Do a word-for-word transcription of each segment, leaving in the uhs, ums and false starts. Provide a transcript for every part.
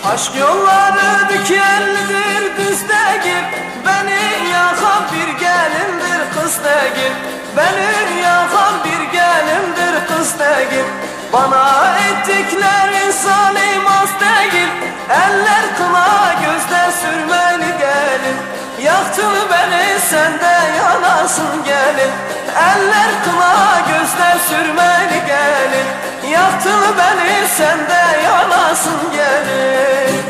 Aşk yolları dikenlidir düz değil, beni yakan bir gelindir kız değil. Beni yakan bir gelindir kız değil. Bana ettiklerin salimaz değil, eller kına gözler sürmeli gelin. Yaktın beni sen de yanasın gelin, eller kına gözler sürmeli gelin. Yaktın beni sen de yanasın gelin.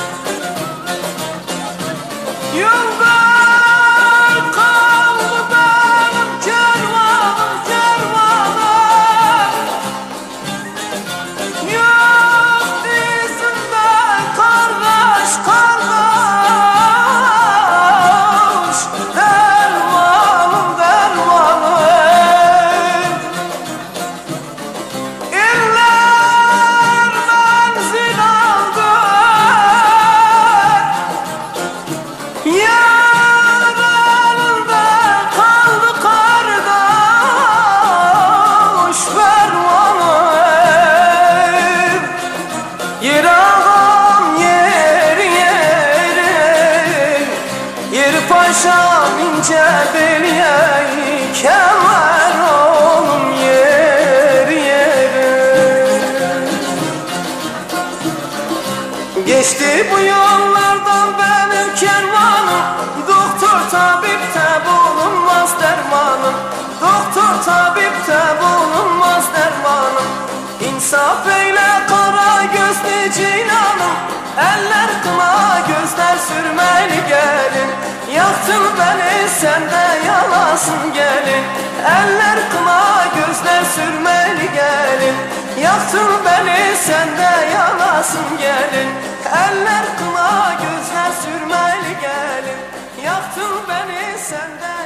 Yolda kaldı benim kervanım kervanım, yok dizimde kardeş kardeş, dermanım dermanım. İller menzil aldı, yar elinde kaldı kardeş fermanım. Yer ağam yer yer, yer paşam ince belye, kemer oğlum yer yer. Geçti bu yollardan benim kervanım, doktor tabipte bulunmaz dermanım. Doktor tabipte bulunmaz dermanım. İnsaf eyle kara gözlü cinanım, eller kına gözler sürmeli gelin. Yaktın beni sen de yanasın gelin, eller kına gözler sürmeli gelin. Yaktın beni sen de yanasın gelin, eller kına gözler sürmeli gelin. Yaktın beni sen de